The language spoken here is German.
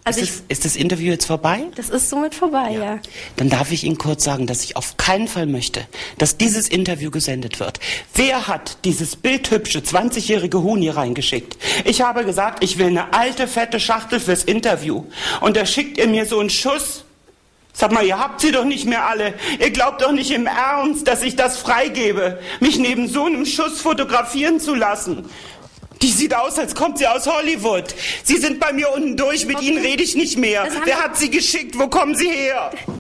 Also ist das Interview jetzt vorbei? Das ist somit vorbei, ja. Dann darf ich Ihnen kurz sagen, dass ich auf keinen Fall möchte, dass dieses Interview gesendet wird. Wer hat dieses bildhübsche 20-jährige Huhn hier reingeschickt? Ich habe gesagt, ich will eine alte, fette Schachtel fürs Interview. Und da schickt ihr mir so einen Schuss. Sag mal, ihr habt sie doch nicht mehr alle. Ihr glaubt doch nicht im Ernst, dass ich das freigebe, mich neben so einem Schuss fotografieren zu lassen. Die sieht aus, als kommt sie aus Hollywood. Sie sind bei mir unten durch, mit Ihnen rede ich nicht mehr. Wer hat sie geschickt? Wo kommen Sie her?